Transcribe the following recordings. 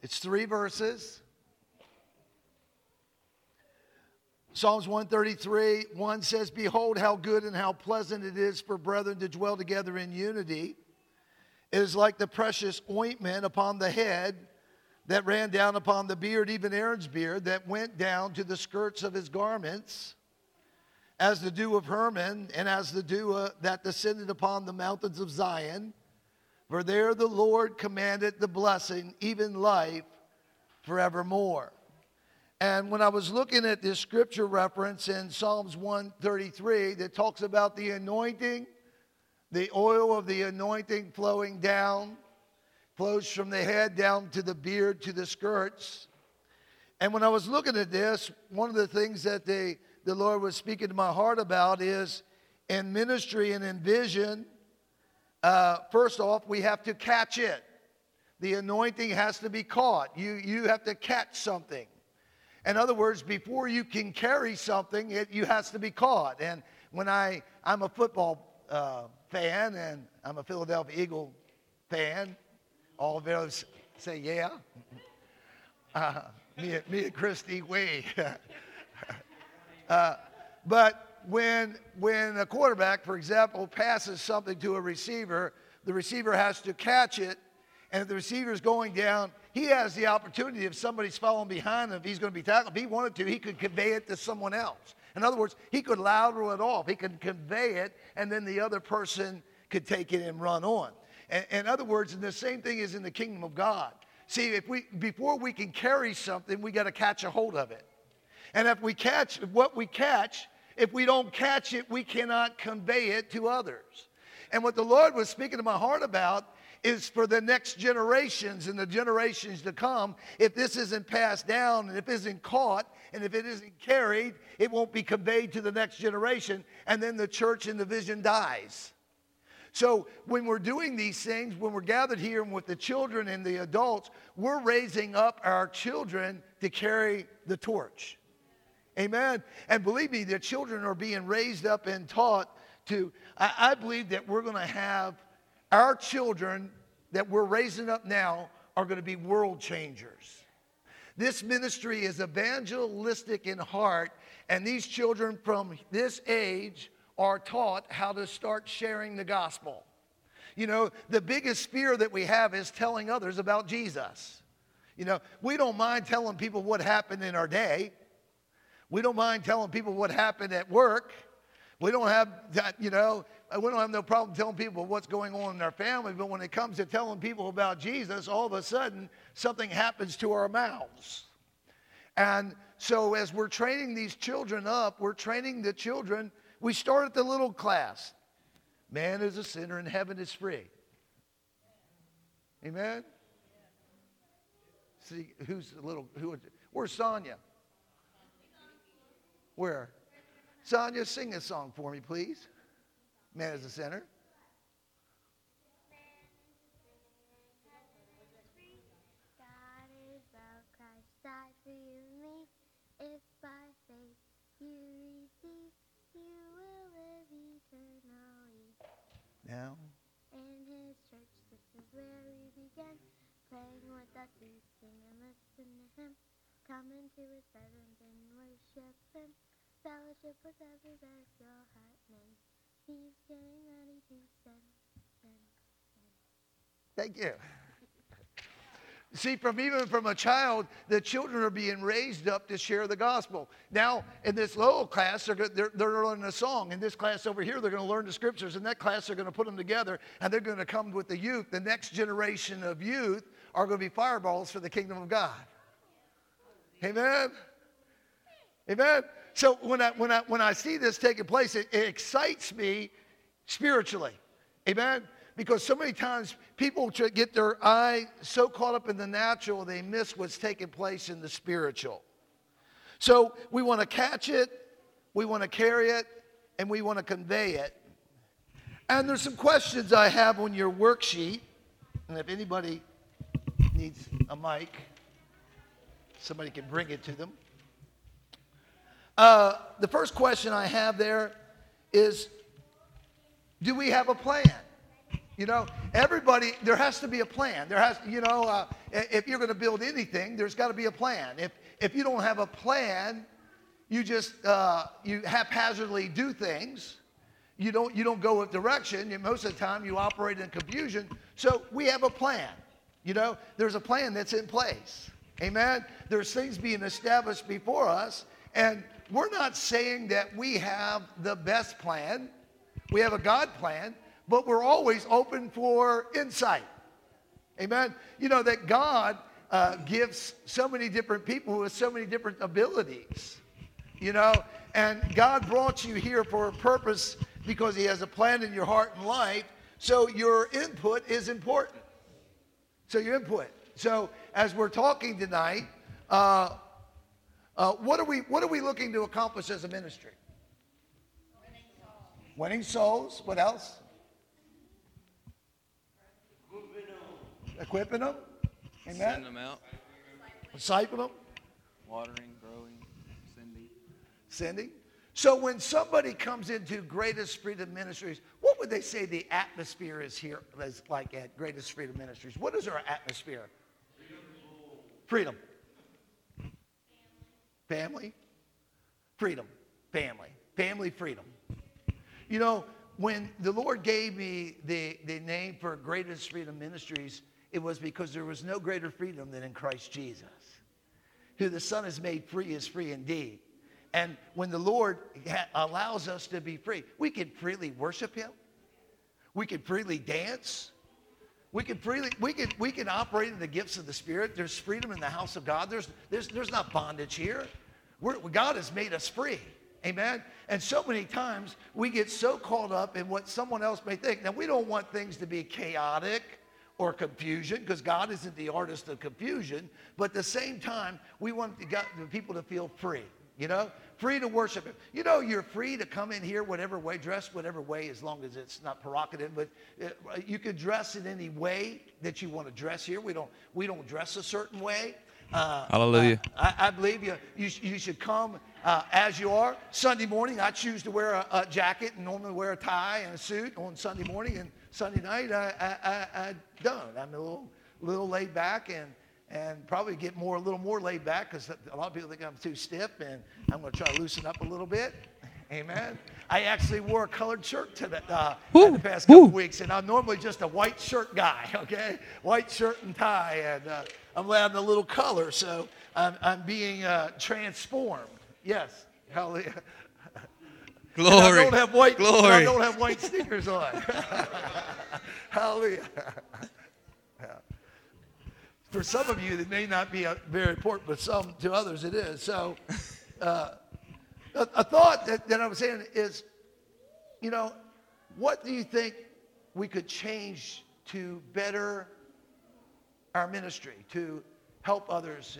It's 3 verses. Psalms 133, 1 says, "Behold, how good and how pleasant it is for brethren to dwell together in unity. It is like the precious ointment upon the head that ran down upon the beard, even Aaron's beard, that went down to the skirts of his garments, as the dew of Hermon, and as the dew that descended upon the mountains of Zion. For there the Lord commanded the blessing, even life forevermore." And when I was looking at this scripture reference in Psalms 133 that talks about the anointing, the oil of the anointing flowing down, flows from the head down to the beard to the skirts. And when I was looking at this, one of the things that the Lord was speaking to my heart about is in ministry and in vision, first off, we have to catch it. The anointing has to be caught. You have to catch something. In other words, before you can carry something, it has to be caught. And when I'm a football fan, and I'm a Philadelphia Eagle fan, all of us say, yeah. Me and Christy, we. But when a quarterback, for example, passes something to a receiver, the receiver has to catch it. And if the receiver's going down, he has the opportunity, if somebody's following behind him, if he's going to be tackled, if he wanted to, he could convey it to someone else. In other words, he could lateral it off. He could convey it, and then the other person could take it and run on. In other words, and the same thing is in the kingdom of God. See, before we can carry something, we got to catch a hold of it. And if we catch what we catch, if we don't catch it, we cannot convey it to others. And what the Lord was speaking to my heart about is for the next generations and the generations to come, if this isn't passed down and if it isn't caught and if it isn't carried, it won't be conveyed to the next generation, and then the church and the vision dies. So when we're doing these things, when we're gathered here with the children and the adults, we're raising up our children to carry the torch. Amen. And believe me, the children are being raised up and taught to, I believe that we're going to have our children that we're raising up now are going to be world changers. This ministry is evangelistic in heart, and these children from this age are taught how to start sharing the gospel. You know, the biggest fear that we have is telling others about Jesus. You know, we don't mind telling people what happened in our day. We don't mind telling people what happened at work. We don't have that, we don't have no problem telling people what's going on in our family, but when it comes to telling people about Jesus, all of a sudden, something happens to our mouths. And so as we're training these children up, we're training the children. We start at the little class. Man is a sinner and heaven is free. Amen? See, where's Sonia? Where? Sonia, sing a song for me, please. Man is a sinner. God is love, Christ died for you and me. If by faith you receive, you will live eternally. Now. In his church, this is where we begin. Praying without ceasing and listen to him. Come into his presence and worship him. Fellowship with every breath your heart makes. He's getting ready to send. Thank you. See, even from a child, the children are being raised up to share the gospel. Now, in this little class, they're learning a song. In this class over here, they're going to learn the scriptures. In that class, they're going to put them together, and they're going to come with the youth. The next generation of youth are going to be fireballs for the kingdom of God. Amen? Amen? So when I see this taking place, it excites me spiritually. Amen? Because so many times people get their eye so caught up in the natural, they miss what's taking place in the spiritual. So we want to catch it, we want to carry it, and we want to convey it. And there's some questions I have on your worksheet. And if anybody needs a mic, somebody can bring it to them. The first question I have there is, do we have a plan? You know, everybody, there has to be a plan. There has, if you're going to build anything, there's got to be a plan. If you don't have a plan, you just, you haphazardly do things. You don't go with direction. Most of the time, you operate in confusion. So we have a plan. You know, there's a plan that's in place. Amen? There's things being established before us. And we're not saying that we have the best plan. We have a God plan. But we're always open for insight. Amen? You know, that God gives so many different people with so many different abilities. You know, and God brought you here for a purpose because he has a plan in your heart and life. So your input is important. So your input. So as we're talking tonight, what are we looking to accomplish as a ministry? Winning souls. What else? Equipping them. Amen. Sending them out. Discipling them. Watering, growing, Sending. So when somebody comes into Greatest Freedom Ministries, what would they say the atmosphere is here, is like at Greatest Freedom Ministries? What is our atmosphere? Freedom. Family. Freedom. Family. Family freedom. You know, when the Lord gave me the name for Greatest Freedom Ministries, it was because there was no greater freedom than in Christ Jesus. Who the Son has made free is free indeed. And when the Lord allows us to be free, we can freely worship him. We can freely dance. We can operate in the gifts of the Spirit. There's freedom in the house of God. There's not bondage here. God has made us free. Amen? And so many times we get so caught up in what someone else may think. Now, we don't want things to be chaotic or confusion because God isn't the artist of confusion. But at the same time, we want the people to feel free, you know? Free to worship him. You know, you're free to come in here whatever way, dress whatever way, as long as it's not provocative. But you could dress in any way that you want to dress here. We don't dress a certain way. Hallelujah. I believe you should come as you are. Sunday morning, I choose to wear a jacket and normally wear a tie and a suit on Sunday morning. And Sunday night, I don't. I'm a little laid back and probably get a little more laid back because a lot of people think I'm too stiff, and I'm going to try to loosen up a little bit. Amen. I actually wore a colored shirt the past couple weeks, and I'm normally just a white shirt guy, okay? White shirt and tie, and I'm adding a little color, so I'm being transformed. Yes. Hallelujah. Glory. And I don't have white sneakers on. Hallelujah. Yeah. For some of you, it may not be very important, but to others it is. So a thought that I was saying is, you know, what do you think we could change to better our ministry, to help others,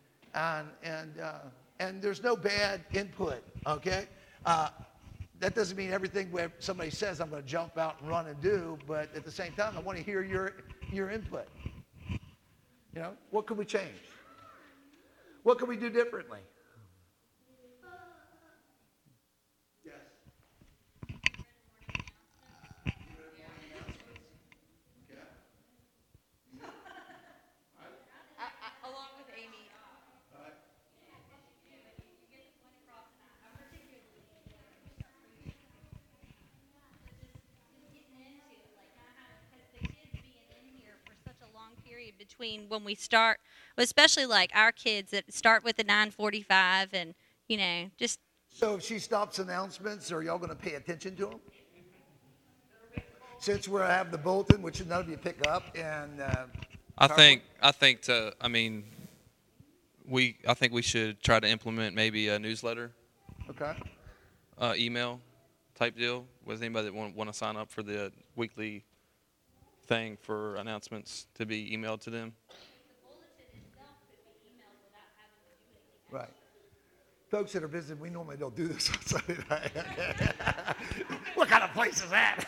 and there's no bad input, okay? That doesn't mean everything where somebody says I'm going to jump out and run and do, but at the same time, I want to hear your input. You know, what could we change? What could we do differently? Yes. Along with Amy. Between when we start, especially like our kids that start with the 9:45 and, you know, just. So if she stops announcements, are y'all going to pay attention to them? Since we have the bulletin, which none of you pick up, and I think we should try to implement maybe a newsletter, okay. Email type deal. Was anybody that want to sign up for the weekly thing for announcements to be emailed to them? The bulletin itself could be emailed without having to do anything. Right. Folks that are visiting, we normally don't do this on Sunday night. What kind of place is that?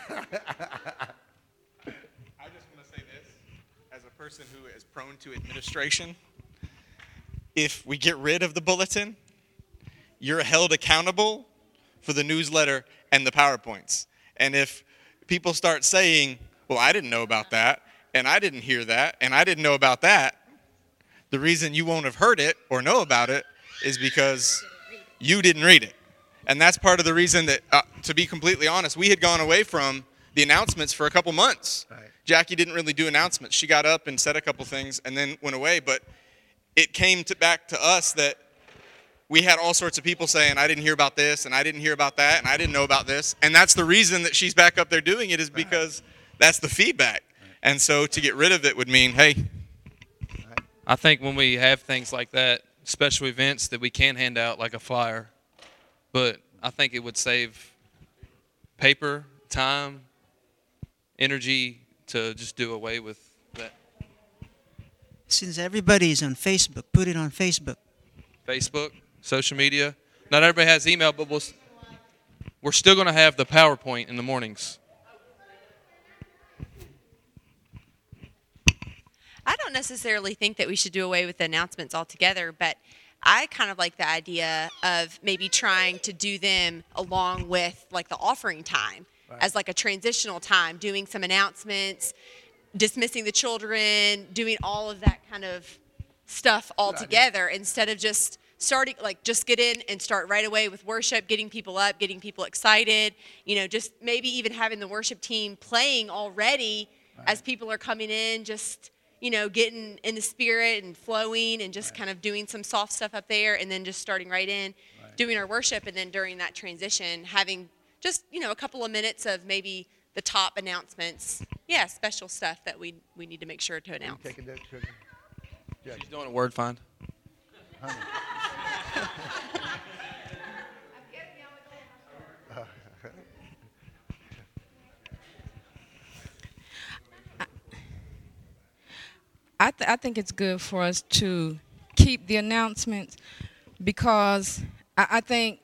I just want to say this, as a person who is prone to administration, if we get rid of the bulletin, you're held accountable for the newsletter and the PowerPoints. And if people start saying, well, I didn't know about that, and I didn't hear that, and I didn't know about that. The reason you won't have heard it or know about it is because you didn't read it. And that's part of the reason that, to be completely honest, we had gone away from the announcements for a couple months. Right. Jackie didn't really do announcements. She got up and said a couple things and then went away. But it came back to us that we had all sorts of people saying, I didn't hear about this, and I didn't hear about that, and I didn't know about this. And that's the reason that she's back up there doing it, is because that's the feedback. And so to get rid of it would mean, hey. I think when we have things like that, special events that we can hand out like a flyer, but I think it would save paper, time, energy to just do away with that. Since everybody's on Facebook, put it on Facebook. Facebook, social media. Not everybody has email, but we're still going to have the PowerPoint in the mornings. I don't necessarily think that we should do away with the announcements altogether, but I kind of like the idea of maybe trying to do them along with like the offering time, as like a transitional time, doing some announcements, dismissing the children, doing all of that kind of stuff all together instead of just starting, like just get in and start right away with worship, getting people up, getting people excited, just maybe even having the worship team playing already as people are coming in, just getting in the spirit and flowing and just kind of doing some soft stuff up there, and then just starting right in, doing our worship, and then during that transition, having just, a couple of minutes of maybe the top announcements. Yeah, special stuff that we need to make sure to announce. Take a note, sugar. She's doing a word find. I think it's good for us to keep the announcements, because I think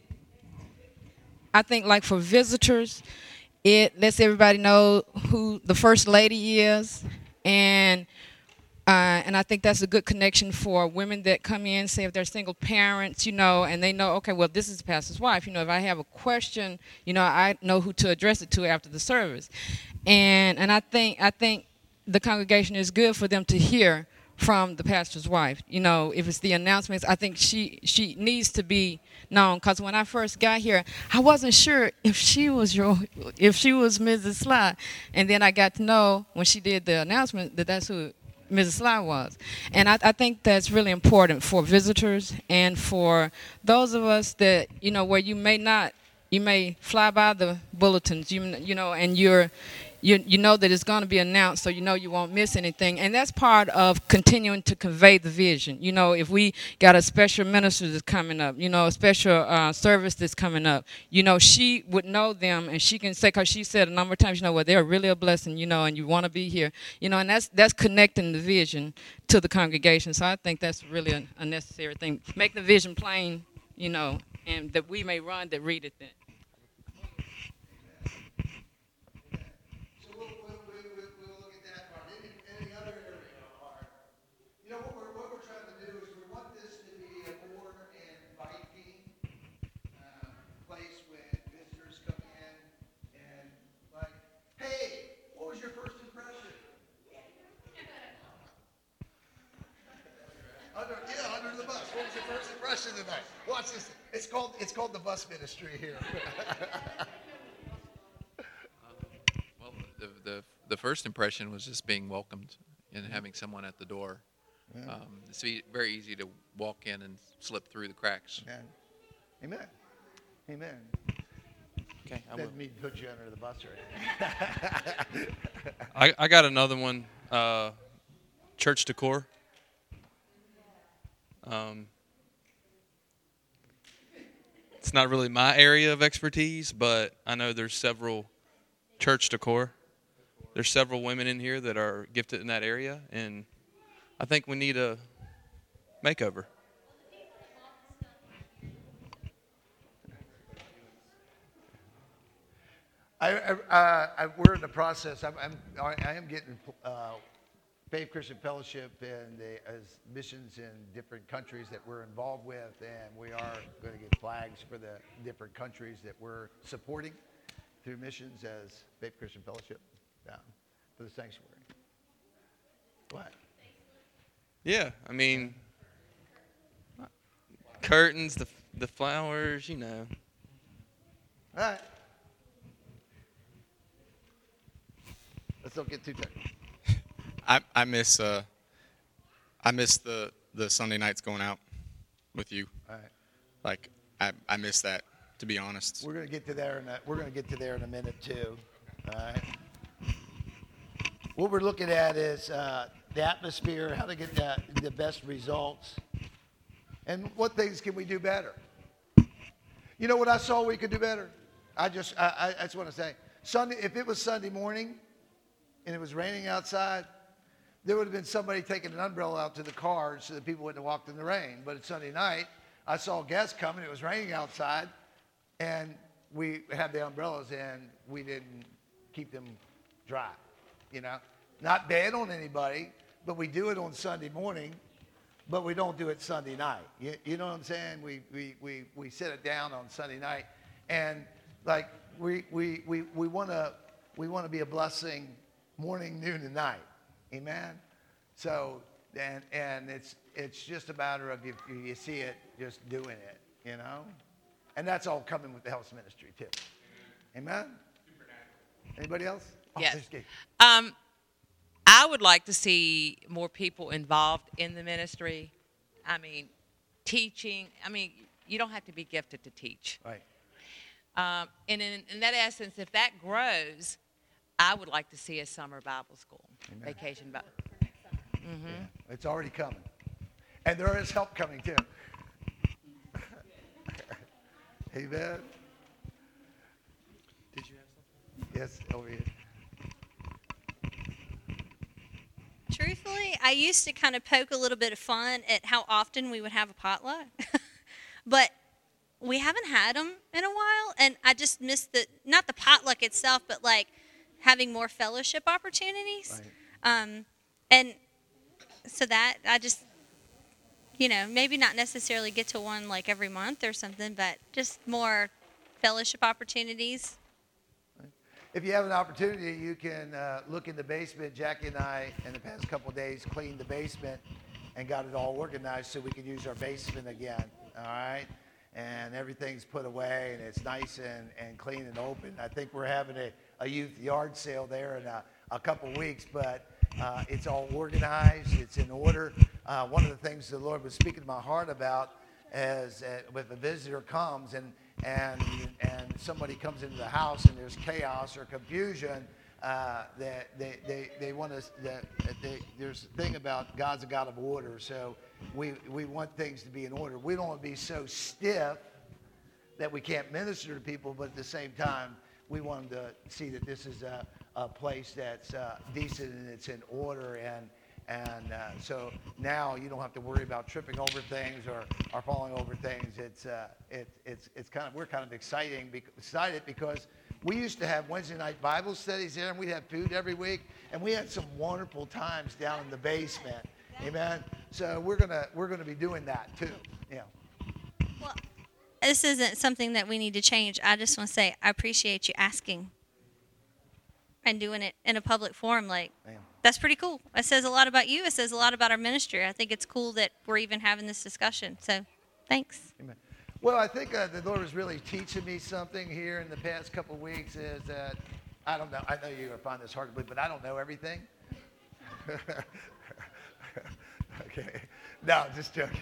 like for visitors, it lets everybody know who the First Lady is, and I think that's a good connection for women that come in, say if they're single parents, and they know, okay, well, this is the pastor's wife. If I have a question, I know who to address it to after the service, and I think the congregation is good for them to hear from the pastor's wife. If it's the announcements, I think she needs to be known, because when I first got here, I wasn't sure if she was Mrs. Sly, and then I got to know when she did the announcement that that's who Mrs. Sly was. And I think that's really important for visitors and for those of us that, where you may fly by the bulletins, and you know that it's going to be announced, so you won't miss anything. And that's part of continuing to convey the vision. If we got a special minister that's coming up, a special service that's coming up, she would know them, and she can say, because she said a number of times, well, they're really a blessing, and you want to be here. And that's connecting the vision to the congregation. So I think that's really a necessary thing. Make the vision plain, and that we may run that read it then. Under the bus. What was your first impression tonight? Watch this. It's called the bus ministry here. Well, the first impression was just being welcomed and having someone at the door. Yeah. It's very easy to walk in and slip through the cracks. Amen. Amen. Okay, I will. Didn't mean to put you under the bus or anything. I got another one. Church decor. It's not really my area of expertise, but I know there's several church decor. There's several women in here that are gifted in that area, and I think we need a makeover. We're in the process. I am getting Faith Christian Fellowship and as missions in different countries that we're involved with, and we are going to get flags for the different countries that we're supporting through missions as Faith Christian Fellowship. down for the sanctuary. What? Yeah, I mean, curtains, the flowers, you know. All right. Let's don't get too technical. I miss the Sunday nights going out with you. All right. Like I miss that, to be honest. We're gonna get to there in a minute too. All right. What we're looking at is the atmosphere, how to get the best results, and what things can we do better. You know what I saw we could do better? I just want to say, Sunday. If it was Sunday morning, and it was raining outside, there would have been somebody taking an umbrella out to the cars so that people wouldn't have walked in the rain. But it's Sunday night. I saw guests coming. It was raining outside, and we had the umbrellas, and we didn't keep them dry. You know, not bad on anybody, but we do it on Sunday morning, but we don't do it Sunday night. You know what I'm saying? We sit it down on Sunday night, and like we want to be a blessing morning, noon, and night. Amen. So and it's just a matter of if you see it, just doing it. You know, and that's all coming with the health ministry too. Amen. Anybody else? Yes. There's Gabe. I would like to see more people involved in the ministry. I mean, teaching. I mean, you don't have to be gifted to teach. Right. And in that essence, if that grows, I would like to see a summer Bible school, Amen. vacation Bible. Mm-hmm. Yeah, it's already coming. And there is help coming too. Amen. Did you have something? Yes, over here. Truthfully, I used to kind of poke a little bit of fun at how often we would have a potluck. But we haven't had them in a while, and I just miss not the potluck itself, but like having more fellowship opportunities. Right. And so that I just, maybe not necessarily get to one like every month or something, but just more fellowship opportunities. If you have an opportunity, you can look in the basement. Jackie and I, in the past couple of days, cleaned the basement and got it all organized so we could use our basement again. All right? And everything's put away, and it's nice and clean and open. I think we're having a youth yard sale there in a couple weeks, but it's all organized. It's in order. One of the things the Lord was speaking to my heart about is if a visitor comes and somebody comes into the house and there's chaos or confusion, that they want us. There's a thing about God's a God of order, so we want things to be in order. We don't want to be so stiff that we can't minister to people, but at the same time, we want them to see that this is a place that's decent and it's in order, and so now you don't have to worry about tripping over things or falling over things. It's kind of, we're kind of excited because we used to have Wednesday night Bible studies there, and we'd have food every week, and we had some wonderful times down in the basement. Amen. So we're gonna be doing that too. Yeah. Well, this isn't something that we need to change. I just want to say I appreciate you asking and doing it in a public forum. Like, that's pretty cool. It says a lot about you. It says a lot about our ministry. I think it's cool that we're even having this discussion. So, thanks. Amen. Well, I think the Lord was really teaching me something here in the past couple of weeks. Is that I don't know. I know you're gonna find this hard to believe, but I don't know everything. Okay. No, just joking.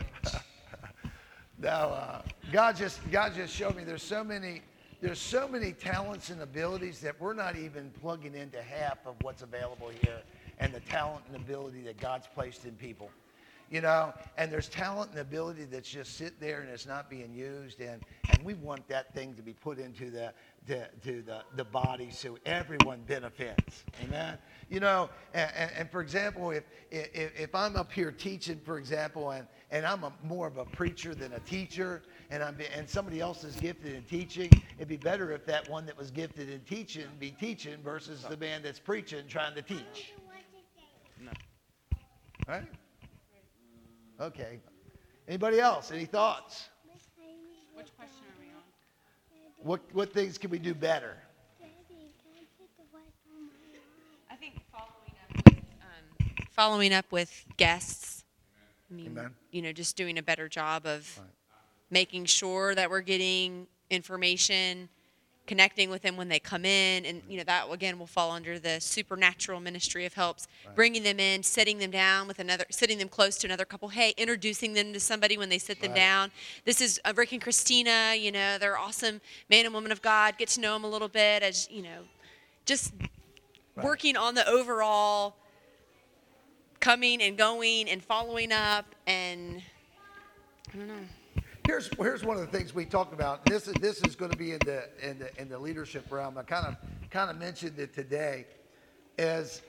No, God just showed me there's so many talents and abilities that we're not even plugging into half of what's available here, and the talent and ability that God's placed in people. And there's talent and ability that's just sitting there and it's not being used, and we want that thing to be put into the body so everyone benefits. Amen. And for example, if I'm up here teaching, for example, and I'm more of a preacher than a teacher, and somebody else is gifted in teaching, it'd be better if that one that was gifted in teaching be teaching versus the man that's preaching trying to teach. No. All right? Okay. Anybody else? Any thoughts? Which question are we on? What things can we do better? following up with guests. I mean, Amen. just doing a better job of Right. making sure that we're getting information, connecting with them when they come in, and that again will fall under the supernatural ministry of helps, bringing them in, sitting them close to another couple. Hey, introducing them to somebody when they sit them down. This is Rick and Christina. They're awesome man and woman of God. Get to know them a little bit as just working on the overall coming and going and following up, and I don't know. Here's one of the things we talked about. This is going to be in the leadership realm. I kind of mentioned it today. Is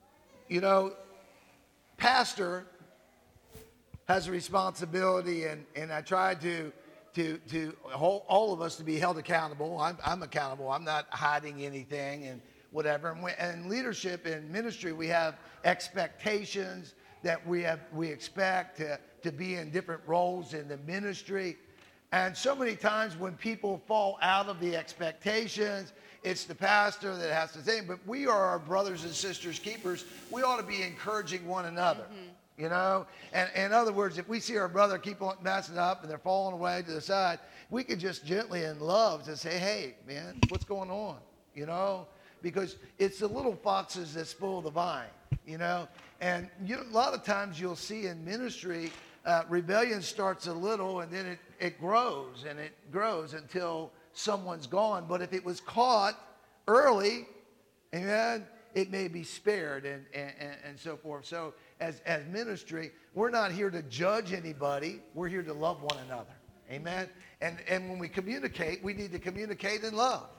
pastor has a responsibility, and I try to hold all of us to be held accountable. I'm accountable. I'm not hiding anything and whatever. And leadership and ministry, we have expectations that we expect to be in different roles in the ministry. And so many times when people fall out of the expectations, it's the pastor that has to say, but we are our brothers and sisters keepers. We ought to be encouraging one another. And in other words, if we see our brother keep on messing up and they're falling away to the side, we can just gently in love to say, hey, man, what's going on? Because it's the little foxes that spoil the vine, And a lot of times you'll see in ministry, rebellion starts a little and then it grows and it grows until someone's gone. But if it was caught early, amen, it may be spared and so forth. So as ministry, we're not here to judge anybody. We're here to love one another. Amen. And when we communicate, we need to communicate in love.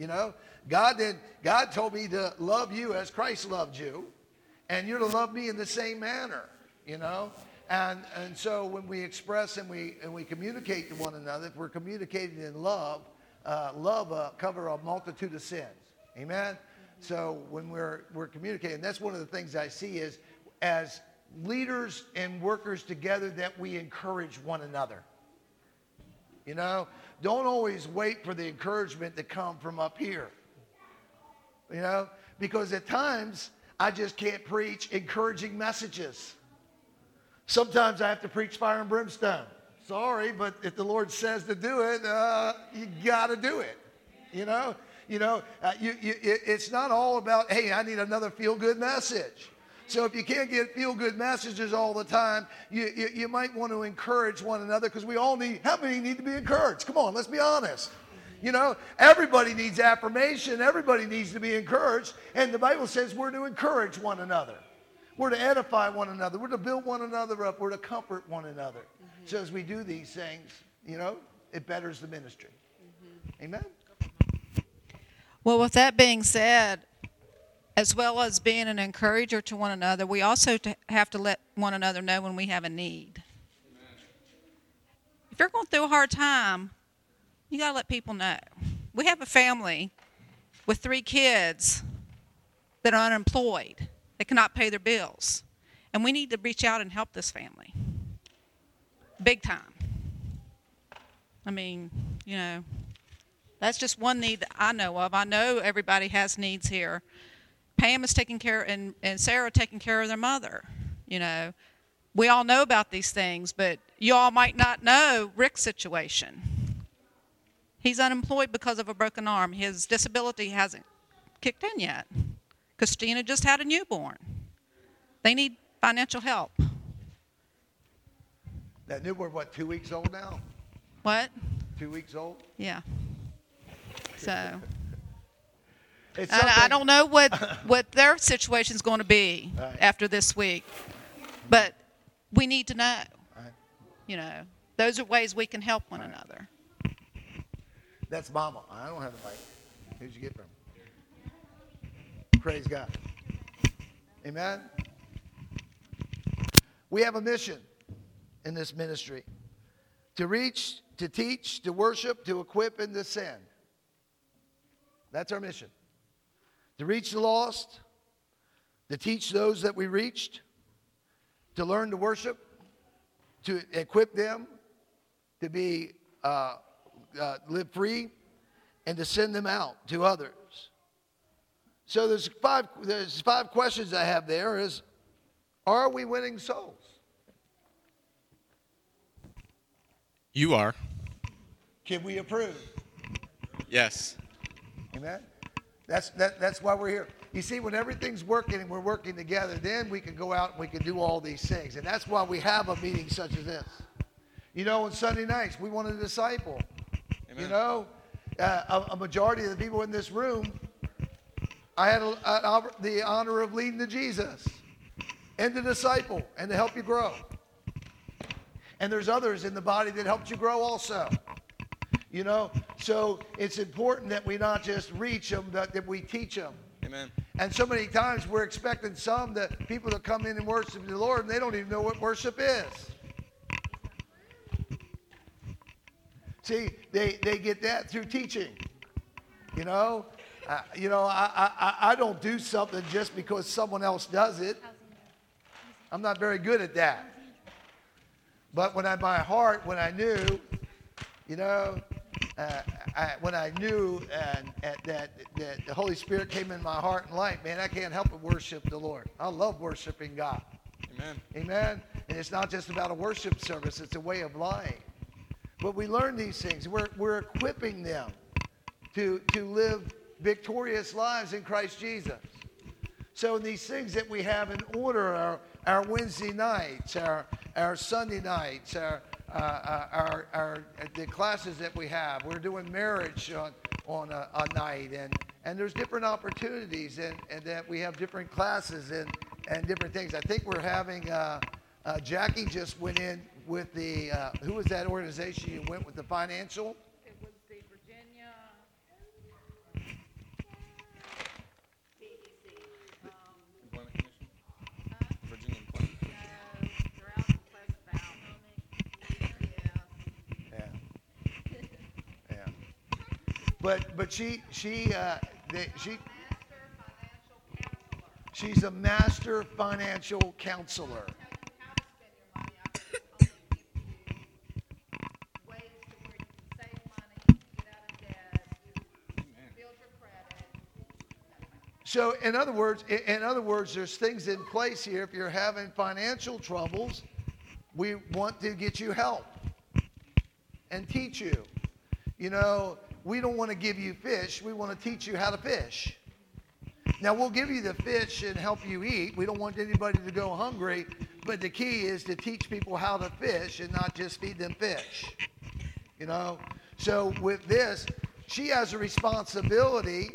God told me to love you as Christ loved you, and you're to love me in the same manner, And so when we express and we communicate to one another, if we're communicating in love, cover a multitude of sins. Amen. So when we're communicating, that's one of the things I see is as leaders and workers together that we encourage one another. Don't always wait for the encouragement to come from up here. Because at times I just can't preach encouraging messages. Sometimes I have to preach fire and brimstone. Sorry, but if the Lord says to do it, you got to do it. It's not all about, hey, I need another feel-good message. So if you can't get feel-good messages all the time, you might want to encourage one another, because we all need, how many need to be encouraged? Come on, let's be honest. Everybody needs affirmation. Everybody needs to be encouraged. And the Bible says we're to encourage one another. We're to edify one another. We're to build one another up. We're to comfort one another. So as we do these things, it betters the ministry. Amen? Well, with that being said, as well as being an encourager to one another, we also have to let one another know when we have a need. If you're going through a hard time, you got to let people know. We have a family with 3 kids that are unemployed. They cannot pay their bills. And we need to reach out and help this family. Big time. I mean, that's just one need that I know of. I know everybody has needs here. Pam is taking care, and Sarah taking care of their mother. We all know about these things, but you all might not know Rick's situation. He's unemployed because of a broken arm. His disability hasn't kicked in yet. Christina just had a newborn. They need financial help. That newborn, 2 weeks old now? What? 2 weeks old? Yeah. So I don't know what their situation's going to be after this week, but we need to know. Right. Those are ways we can help one another. That's Mama. I don't have the mic. Who'd you get from? Praise God. Amen. We have a mission in this ministry: to reach, to teach, to worship, to equip, and to send. That's our mission. To reach the lost, to teach those that we reached, to learn to worship, to equip them, to be live free, and to send them out to others. So there's five questions I have there. Is, Are we winning souls? You are. Can we approve? Yes. Amen. That's why we're here. You see, when everything's working and we're working together, then we can go out and we can do all these things. And that's why we have a meeting such as this. You know, on Sunday nights, we want to disciple. Amen. You know, a majority of the people in this room, I had the honor of leading to Jesus and to disciple and to help you grow. And there's others in the body that helped you grow also. You know, so it's important that we not just reach them, but that we teach them. Amen. And so many times we're expecting people to come in and worship the Lord, and they don't even know what worship is. See, they get that through teaching. You know, I don't do something just because someone else does it. I'm not very good at that. But when I knew, you know, when I knew that the Holy Spirit came in my heart and life, man, I can't help but worship the Lord. I love worshiping God. Amen. Amen. And it's not just about a worship service, it's a way of life. But we learn these things. We're equipping them to live victorious lives in Christ Jesus. So these things that we have in order, our Wednesday nights, our Sunday nights, the classes that we have. We're doing marriage on a night, and there's different opportunities, and that we have different classes and different things. I think we're having, Jackie just went in with the, who was that organization you went with, the financial? It was the Virginia Employment Commission? Virginia Employment Commission? they're out in Pleasant Valley. Yeah. But she's a master financial counselor. So in other words, there's things in place here. If you're having financial troubles, we want to get you help and teach you. You know, we don't want to give you fish. We want to teach you how to fish. Now, we'll give you the fish and help you eat. We don't want anybody to go hungry. But the key is to teach people how to fish and not just feed them fish. You know? So with this, she has a responsibility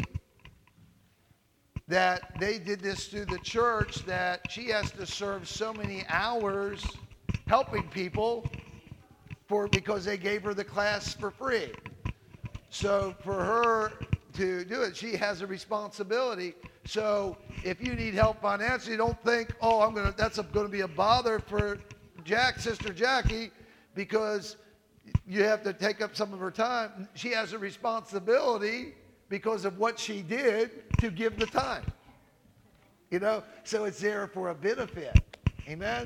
that they did this through the church, that she has to serve so many hours helping people because they gave her the class for free. So for her to do it, she has a responsibility. So if you need help financially, don't think, oh, that's going to be a bother for Sister Jackie, because you have to take up some of her time. She has a responsibility because of what she did to give the time. You know, so it's there for a benefit. Amen?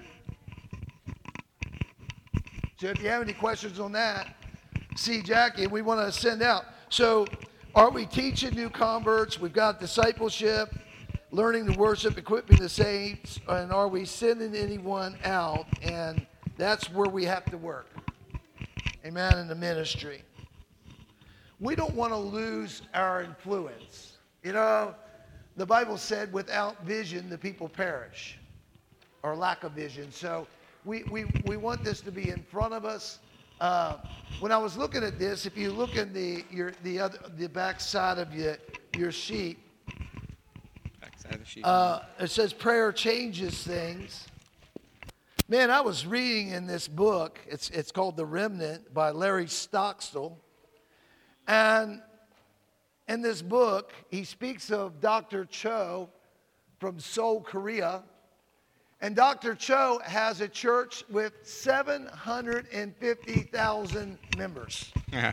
So if you have any questions on that, see Jackie, we want to send out. So are we teaching new converts? We've got discipleship, learning to worship, equipping the saints, and are we sending anyone out? And that's where we have to work. Amen, in the ministry. We don't want to lose our influence. You know, the Bible said without vision, the people perish, or lack of vision. So we want this to be in front of us. When I was looking at this, if you look in the back side of your sheet, it says prayer changes things. Man, I was reading in this book. It's called The Remnant by Larry Stockstill. And in this book, he speaks of Dr. Cho from Seoul, Korea. And Dr. Cho has a church with 750,000 members.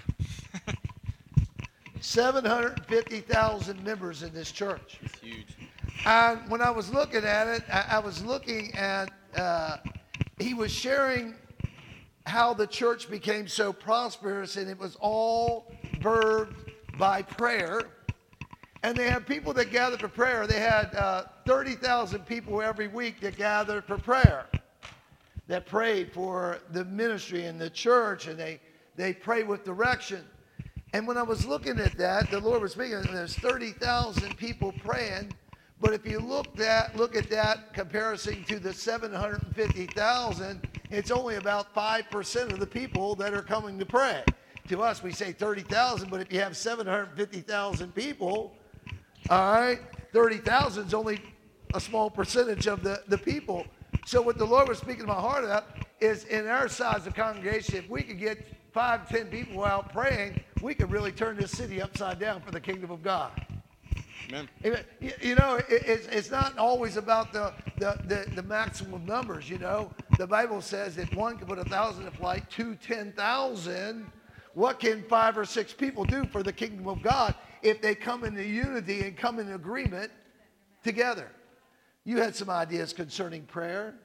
750,000 members in this church. It's huge. And when I was looking at it, I was looking at, he was sharing how the church became so prosperous, and it was all birthed by prayer. And they have people that gather for prayer. They had 30,000 people every week that gathered for prayer, that prayed for the ministry and the church, and they prayed with direction. And when I was looking at that, the Lord was speaking, and there's 30,000 people praying. But if you look at that comparison to the 750,000, it's only about 5% of the people that are coming to pray. To us, we say 30,000, but if you have 750,000 people, all right, 30,000 is only a small percentage of the people. So what the Lord was speaking to my heart about is in our size of congregation, if we could get 5 to 10 people out praying, we could really turn this city upside down for the kingdom of God. Amen. You know, it's not always about the maximum numbers, you know. The Bible says that one can put 1,000 to flight, 2, 10,000. What can 5 or 6 people do for the kingdom of God if they come into unity and come in agreement together? You had some ideas concerning prayer.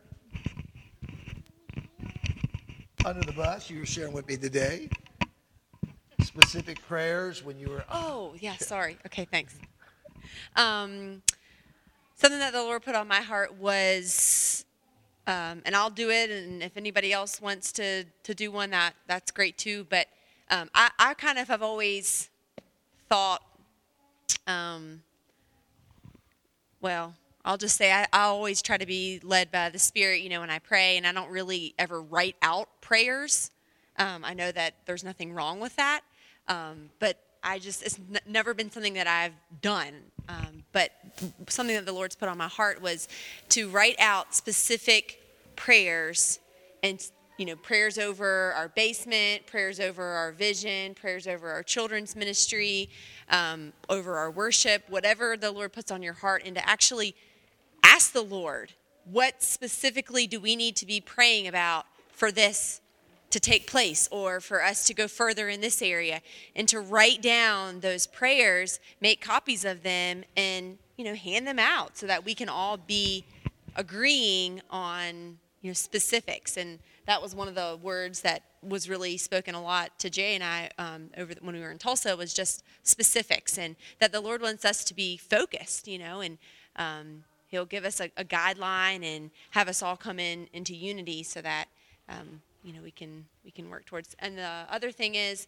Under the bus, you were sharing with me today. Specific prayers when you were... Oh, yeah, sorry. Okay, thanks. Something that the Lord put on my heart was, and I'll do it, and if anybody else wants to do one, that's great too, but I kind of have always thought, well, I'll just say I always try to be led by the Spirit, you know, when I pray, and I don't really ever write out prayers. I know that there's nothing wrong with that, but it's never been something that I've done. But something that the Lord's put on my heart was to write out specific prayers, and, you know, prayers over our basement, prayers over our vision, prayers over our children's ministry, over our worship, whatever the Lord puts on your heart, and to actually ask the Lord, what specifically do we need to be praying about for this to take place, or for us to go further in this area, and to write down those prayers, make copies of them, and, you know, hand them out so that we can all be agreeing on, you know, specifics. And that was one of the words that was really spoken a lot to Jay and I when we were in Tulsa, was just specifics, and that the Lord wants us to be focused, you know, and He'll give us a guideline and have us all come into unity so that you know, we can work towards. And the other thing is,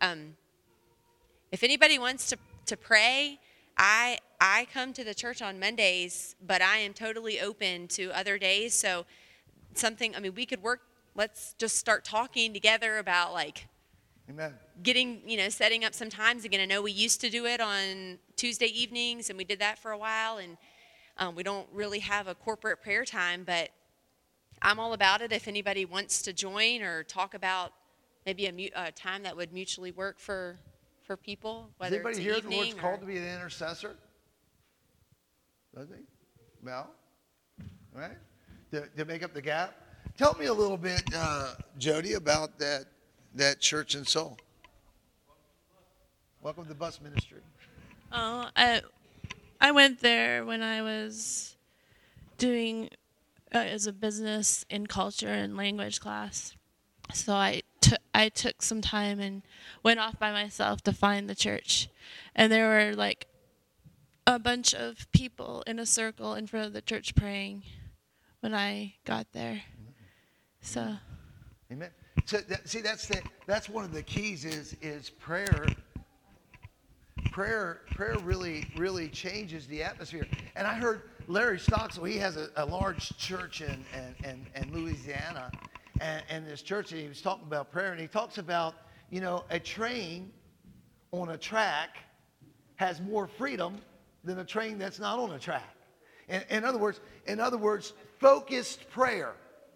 if anybody wants to pray, I come to the church on Mondays, but I am totally open to other days. So we could work. Let's just start talking together about, like, Amen. Getting, you know, setting up some times again. I know we used to do it on Tuesday evenings, and we did that for a while, and we don't really have a corporate prayer time, but I'm all about it if anybody wants to join or talk about maybe a time that would mutually work for people, whether Does anybody it's here evening the Lord's or... called to be an intercessor? Does he? Mel? Right? To make up the gap? Tell me a little bit, Jody, about that church in Seoul. Welcome to Bus Ministry. Oh, I went there when I was doing as a business and culture and language class. So I took some time and went off by myself to find the church. And there were like a bunch of people in a circle in front of the church praying when I got there. So. Amen. So that's one of the keys is prayer. Prayer really changes the atmosphere. And I heard Larry Stocksel, he has a large church in Louisiana, and this church, and he was talking about prayer, and he talks about, you know, a train on a track has more freedom than a train that's not on a track. In other words, focused prayer.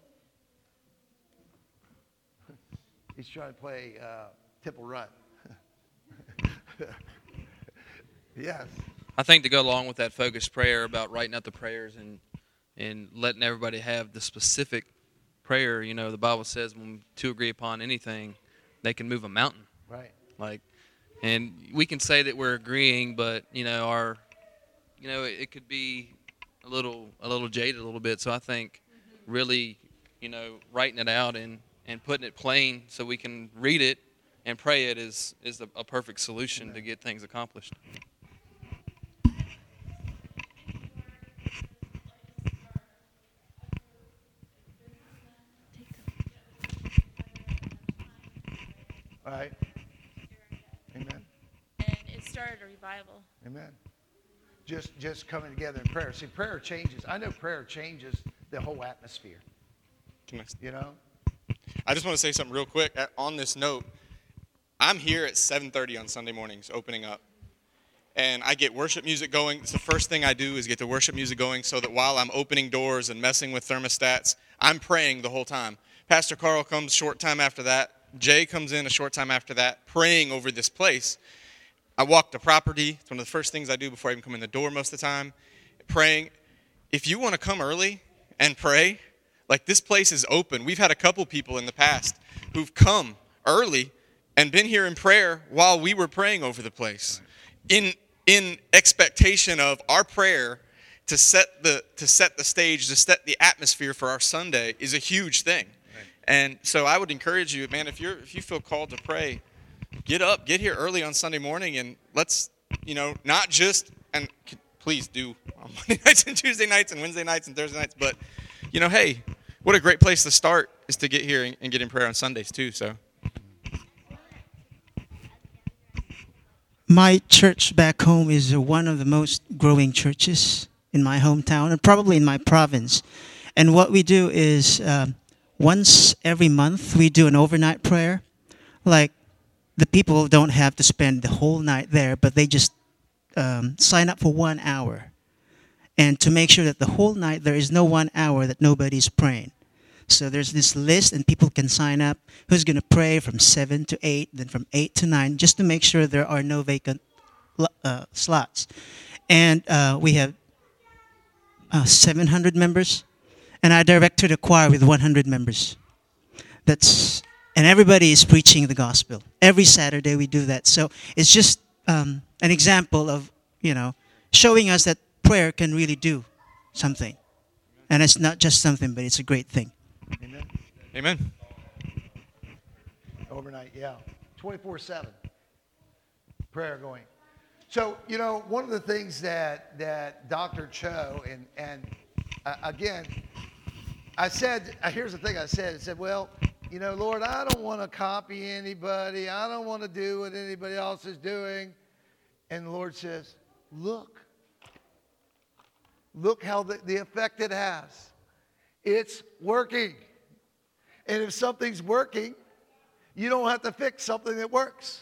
He's trying to play Temple Run. Yes. I think to go along with that focused prayer about writing out the prayers and letting everybody have the specific prayer, you know, the Bible says when two agree upon anything, they can move a mountain. Right. Like, and we can say that we're agreeing, but you know, it could be a little jaded a little bit. So I think really, you know, writing it out and putting it plain so we can read it and pray it is a perfect solution to get things accomplished. All right. Amen. And it started a revival. Amen. Just coming together in prayer. See, prayer changes. I know prayer changes the whole atmosphere. You know? I just want to say something real quick. On this note, I'm here at 7:30 on Sunday mornings opening up. And I get worship music going. It's the first thing I do is get the worship music going so that while I'm opening doors and messing with thermostats, I'm praying the whole time. Pastor Carl comes a short time after that. Jay comes in a short time after that, praying over this place. I walk the property. It's one of the first things I do before I even come in the door most of the time. Praying. If you want to come early and pray, like this place is open. We've had a couple people in the past who've come early and been here in prayer while we were praying over the place. In expectation of our prayer to set the stage, to set the atmosphere for our Sunday is a huge thing. Right. And so I would encourage you, man, if you feel called to pray, get up, get here early on Sunday morning, and let's, not just, and please do on Monday nights and Tuesday nights and Wednesday nights and Thursday nights, but, hey, what a great place to start is to get here and get in prayer on Sundays too, so. My church back home is one of the most growing churches in my hometown and probably in my province. And what we do is once every month we do an overnight prayer. Like the people don't have to spend the whole night there, but they just sign up for 1 hour. And to make sure that the whole night there is no 1 hour that nobody's praying. So there's this list, and people can sign up who's going to pray from 7 to 8, then from 8 to 9, just to make sure there are no vacant slots. And we have 700 members, and I directed a choir with 100 members. And everybody is preaching the gospel. Every Saturday we do that. So it's just an example of, showing us that prayer can really do something. And it's not just something, but it's a great thing. Amen. Amen. Overnight, yeah. 24/7. Prayer going. So, one of the things that Dr. Cho, and again, here's the thing I said, well, Lord, I don't want to copy anybody. I don't want to do what anybody else is doing. And the Lord says, look how the effect it has. It's working. And if something's working, you don't have to fix something that works.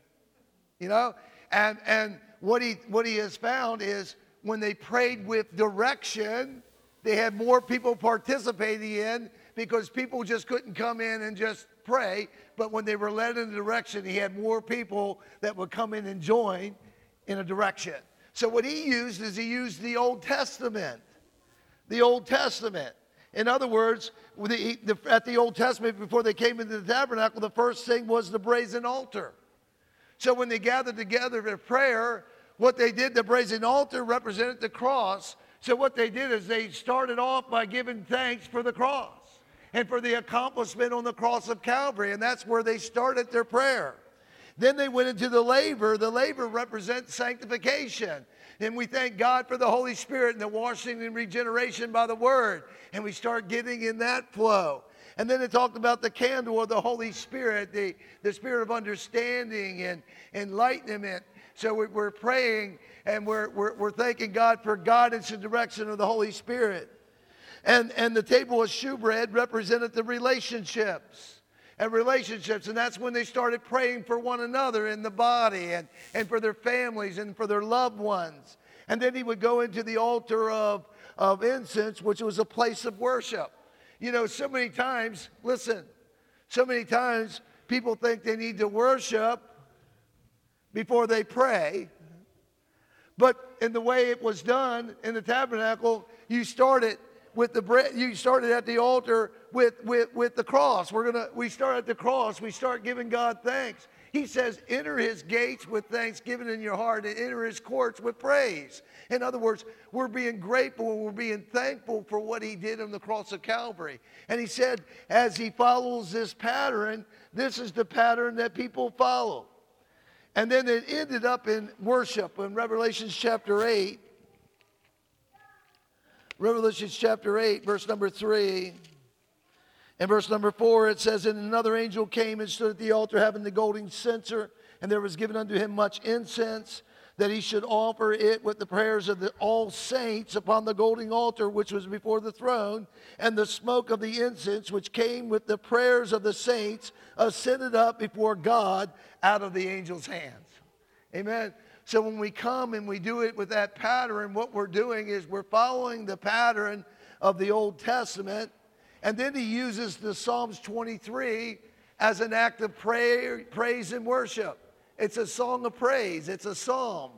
And what he has found is when they prayed with direction, they had more people participating in, because people just couldn't come in and just pray. But when they were led in a direction, he had more people that would come in and join in a direction. So what he used is he used the Old Testament. The Old Testament. In other words, at the Old Testament, before they came into the tabernacle, the first thing was the brazen altar. So when they gathered together for prayer, what they did, the brazen altar represented the cross. So what they did is they started off by giving thanks for the cross and for the accomplishment on the cross of Calvary. And that's where they started their prayer. Then they went into the laver. The laver represents sanctification. And we thank God for the Holy Spirit and the washing and regeneration by the Word. And we start getting in that flow. And then it talked about the candle of the Holy Spirit, the spirit of understanding and enlightenment. So we're praying and we're thanking God for guidance and direction of the Holy Spirit. And the table of shewbread represented the relationships. And that's when they started praying for one another in the body and for their families and for their loved ones. And then he would go into the altar of incense, which was a place of worship. So many times people think they need to worship before they pray. But in the way it was done in the tabernacle, you started with the bread. You started at the altar with the cross. We start at the cross. We start giving God thanks. He says, enter his gates with thanksgiving in your heart and enter his courts with praise. In other words, we're being grateful and we're being thankful for what he did on the cross of Calvary. And he said, as he follows this pattern, this is the pattern that people follow. And then it ended up in worship in Revelation chapter 8. Revelation chapter 8, verse number 3. In verse number 4, it says, And another angel came and stood at the altar, having the golden censer, and there was given unto him much incense, that he should offer it with the prayers of all saints upon the golden altar which was before the throne. And the smoke of the incense, which came with the prayers of the saints, ascended up before God out of the angel's hands. Amen. So when we come and we do it with that pattern, what we're doing is we're following the pattern of the Old Testament. And then he uses the Psalms 23 as an act of prayer, praise and worship. It's a song of praise. It's a psalm.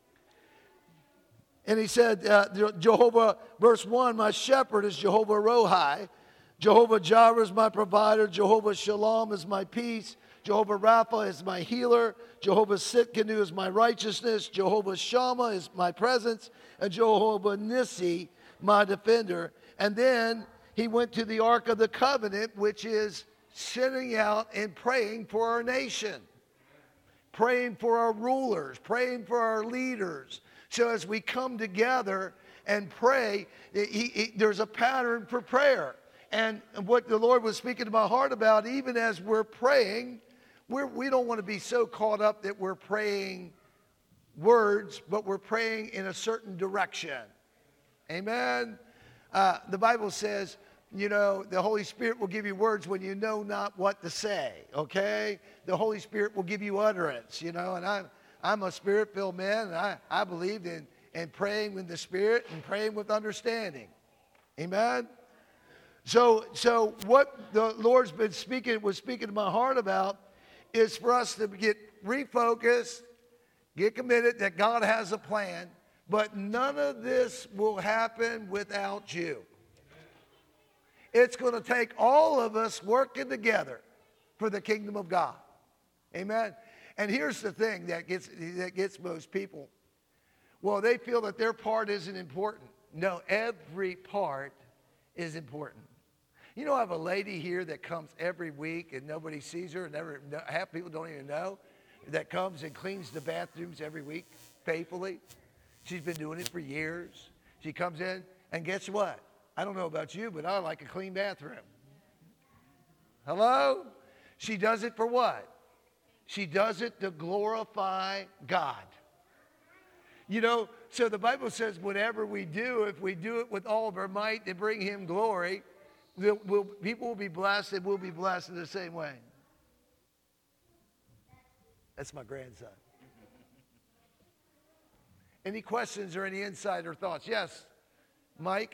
And he said, Jehovah, verse 1, my shepherd is Jehovah Rohi. Jehovah Jireh is my provider. Jehovah Shalom is my peace. Jehovah Rapha is my healer. Jehovah Sitkanu is my righteousness. Jehovah Shammah is my presence. And Jehovah Nissi, my defender. And then he went to the Ark of the Covenant, which is sitting out and praying for our nation. Praying for our rulers, praying for our leaders. So as we come together and pray, there's a pattern for prayer. And what the Lord was speaking to my heart about, even as we're praying, we don't want to be so caught up that we're praying words, but we're praying in a certain direction. Amen? The Bible says, you know, the Holy Spirit will give you words when you know not what to say, okay? The Holy Spirit will give you utterance, you know, and I'm a Spirit-filled man, and I believe in praying with the Spirit and praying with understanding. Amen? So what the Lord's been was speaking to my heart about is for us to get refocused, get committed that God has a plan, but none of this will happen without you. It's going to take all of us working together for the kingdom of God. Amen. And here's the thing that gets most people. Well, they feel that their part isn't important. No, every part is important. You know, I have a lady here that comes every week and nobody sees her, and half people don't even know, that comes and cleans the bathrooms every week faithfully. She's been doing it for years. She comes in, and guess what? I don't know about you, but I like a clean bathroom. Hello? She does it for what? She does it to glorify God. You know, so the Bible says whatever we do, if we do it with all of our might to bring him glory, people will be blessed, and we'll be blessed in the same way. That's my grandson. Any questions or any insight or thoughts? Yes, Mike?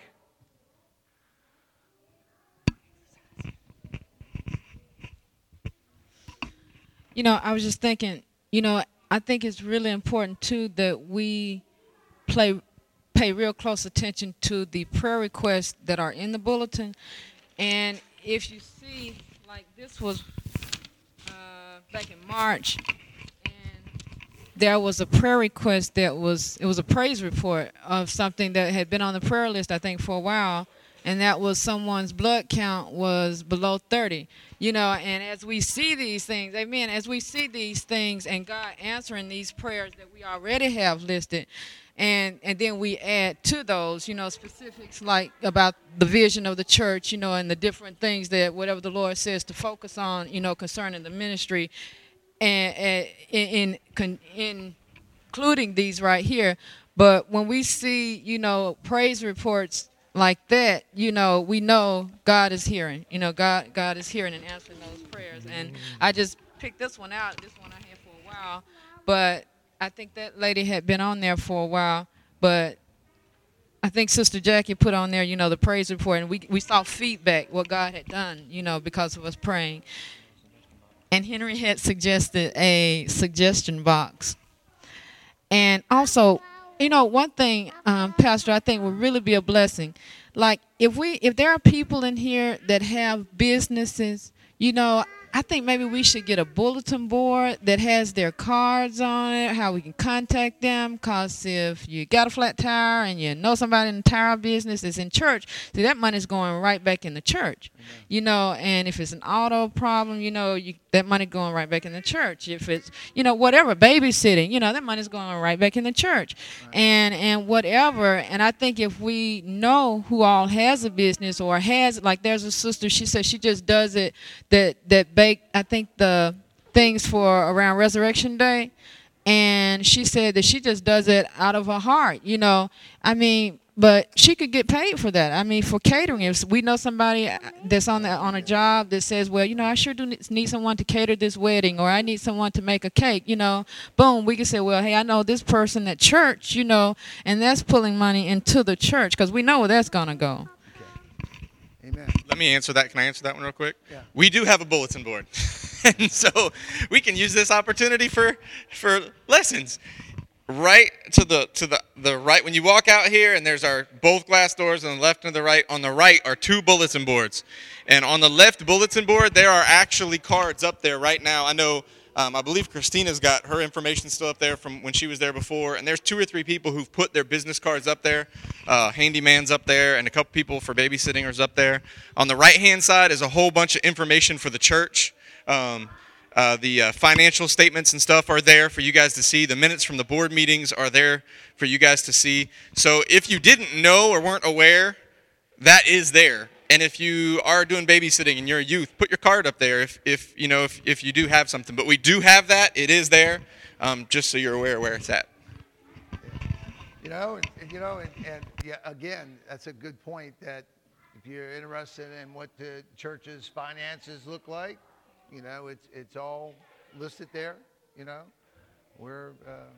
You know, I was just thinking, you know, I think it's really important, too, that we pay real close attention to the prayer requests that are in the bulletin. And if you see, like this was back in March, and there was a prayer request it was a praise report of something that had been on the prayer list, I think, for a while. And that was someone's blood count was below 30. You know, and as we see these things, amen, as we see these things and God answering these prayers that we already have listed, and then we add to those, you know, specifics like about the vision of the church, you know, and the different things that whatever the Lord says to focus on, you know, concerning the ministry, and including these right here. But when we see, you know, praise reports like that, you know, we know God is hearing. You know, God is hearing and answering those prayers. And I just picked this one out. This one I had for a while. But I think that lady had been on there for a while. But I think Sister Jackie put on there, you know, the praise report. And we saw feedback, what God had done, you know, because of us praying. And Henry had suggested a suggestion box. And also, you know, one thing, Pastor, I think would really be a blessing. Like, if there are people in here that have businesses, you know, I think maybe we should get a bulletin board that has their cards on it, how we can contact them. Because if you got a flat tire and you know somebody in the tire business that's in church, see, that money's going right back in the church. You know, and if it's an auto problem, you know, that money going right back in the church. If it's, you know, whatever, babysitting, you know, that money's going right back in the church. And whatever. And I think if we know who all has a business or has, like there's a sister, she said she just does it, that bake, I think, the things for around Resurrection Day. And she said that she just does it out of her heart, you know. I mean, but she could get paid for that. I mean, for catering. If we know somebody that's on a job that says, well, you know, I sure do need someone to cater this wedding, or I need someone to make a cake, you know, boom, we can say, well, hey, I know this person at church, you know, and that's pulling money into the church because we know where that's going to go. Amen. Let me answer that. Can I answer that one real quick? Yeah. We do have a bulletin board. And so we can use this opportunity for lessons. Right to the right, when you walk out here, and there's our both glass doors on the left and the right. On the right are 2 bulletin boards. And on the left bulletin board, there are actually cards up there right now. I know, I believe Christina's got her information still up there from when she was there before. And there's 2 or 3 people who've put their business cards up there. Handyman's up there, and a couple people for babysitting are up there. On the right-hand side is a whole bunch of information for the church. The financial statements and stuff are there for you guys to see. The minutes from the board meetings are there for you guys to see. So if you didn't know or weren't aware, that is there. And if you are doing babysitting and you're a youth, put your card up there if you do have something. But we do have that. It is there, just so you're aware where it's at. And yeah, again, that's a good point, that if you're interested in what the church's finances look like, you know, it's all listed there. You know, we're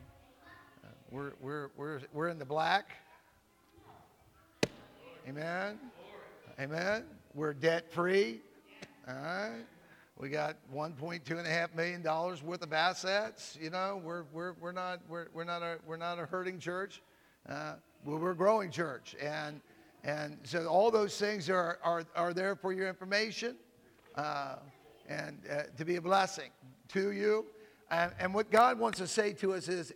in the black. Amen. Amen. We're debt free. All right. We got $1.25 million worth of assets. You know, we're not a hurting church. We're a growing church, and so all those things are there for your information. And to be a blessing to you. And what God wants to say to us is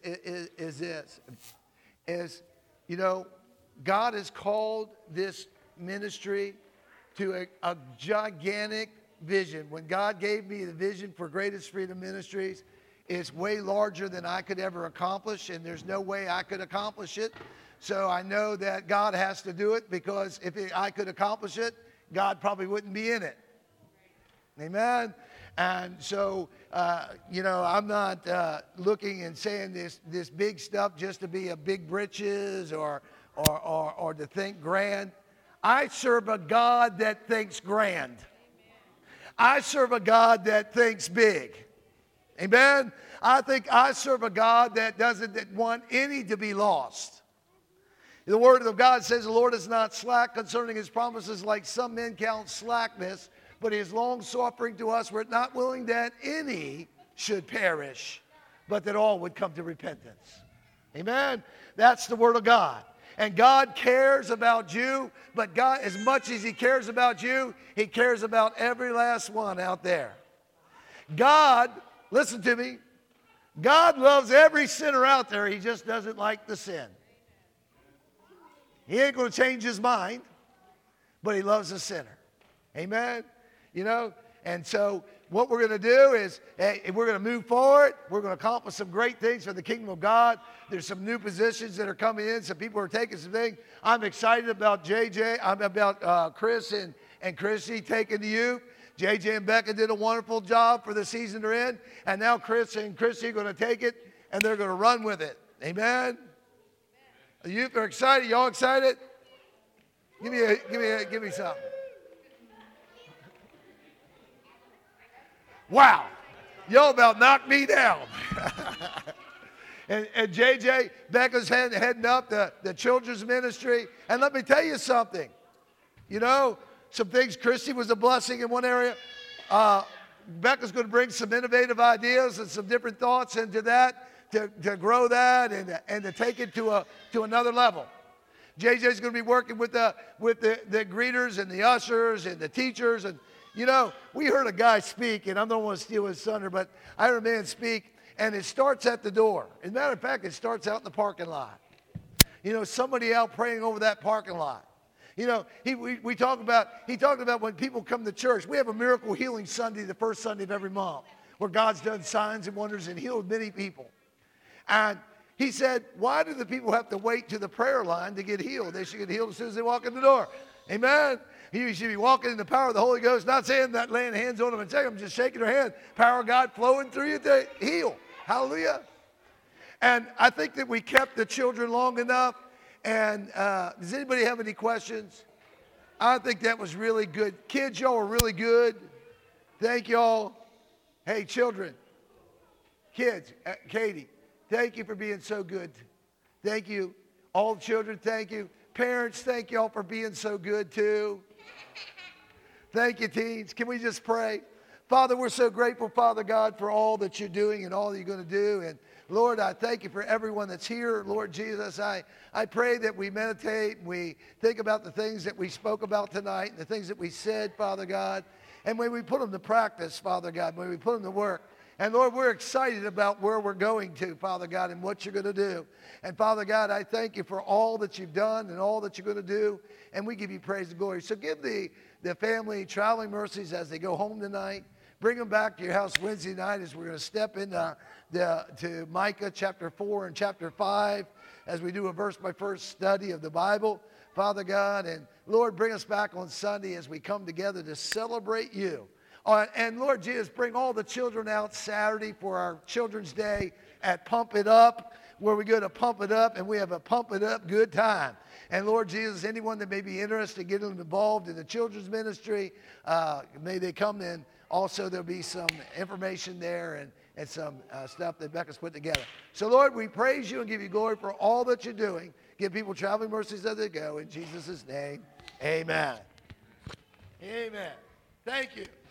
this, you know, God has called this ministry to a gigantic vision. When God gave me the vision for Greatest Freedom Ministries, it's way larger than I could ever accomplish, and there's no way I could accomplish it. So I know that God has to do it, because if I could accomplish it, God probably wouldn't be in it. Amen. And so, I'm not looking and saying this big stuff just to be a big britches or to think grand. I serve a God that thinks grand. I serve a God that thinks big. Amen. I serve a God that doesn't want any to be lost. The Word of God says the Lord is not slack concerning His promises, like some men count slackness, but He is long-suffering to us. We're not willing that any should perish, but that all would come to repentance. Amen? That's the Word of God. And God cares about you, but God, as much as He cares about you, He cares about every last one out there. God, listen to me, God loves every sinner out there. He just doesn't like the sin. He ain't going to change His mind, but He loves the sinner. Amen? You know, and so what we're going to do is, we're going to move forward. We're going to accomplish some great things for the kingdom of God. There's some new positions that are coming in. Some people are taking some things. I'm excited about JJ. I'm about Chris and Chrissy taking the youth. JJ and Becca did a wonderful job for the season they're in. And now Chris and Chrissy are going to take it, and they're going to run with it. Amen? The youth are excited. Y'all excited? Give me something. Wow, y'all about knocked me down. and JJ, Becca's heading up the children's ministry. And let me tell you something. You know, some things, Christy was a blessing in one area. Becca's going to bring some innovative ideas and some different thoughts into that to grow that and to take it to another level. JJ's going to be working with the greeters and the ushers and the teachers, and You know, we heard a guy speak, and I don't want to steal his thunder, but I heard a man speak, and it starts at the door. As a matter of fact, it starts out in the parking lot. You know, somebody out praying over that parking lot. You know, he talked about when people come to church. We have a miracle healing Sunday, the first Sunday of every month, where God's done signs and wonders and healed many people. And he said, why do the people have to wait to the prayer line to get healed? They should get healed as soon as they walk in the door. Amen. You should be walking in the power of the Holy Ghost, not saying that laying hands on them and taking them, just shaking their hand. Power of God flowing through you to heal. Hallelujah. And I think that we kept the children long enough. And does anybody have any questions? I think that was really good. Kids, y'all were really good. Thank y'all. Hey, children, kids, Katie, thank you for being so good. Thank you. All the children, thank you. Parents, thank y'all for being so good too. Thank you, teens. Can we just pray? Father, we're so grateful, Father God, for all that you're doing and all that you're going to do. And Lord, I thank you for everyone that's here. Lord Jesus, I pray that we meditate, we think about the things that we spoke about tonight and the things that we said, Father God. And when we put them to practice, Father God, when we put them to work. And Lord, we're excited about where we're going to, Father God, and what you're going to do. And Father God, I thank you for all that you've done and all that you're going to do. And we give you praise and glory. So give the family traveling mercies as they go home tonight. Bring them back to your house Wednesday night as we're going to step into to Micah chapter 4 and chapter 5 as we do a verse-by-verse study of the Bible, Father God. And Lord, bring us back on Sunday as we come together to celebrate you. And Lord Jesus, bring all the children out Saturday for our Children's Day at Pump It Up, where we go to Pump It Up and we have a Pump It Up good time. And Lord Jesus, anyone that may be interested in getting involved in the children's ministry, may they come in. Also, there'll be some information there and some stuff that Becca's put together. So, Lord, we praise you and give you glory for all that you're doing. Give people traveling mercies as they go. In Jesus' name, amen. Amen. Thank you.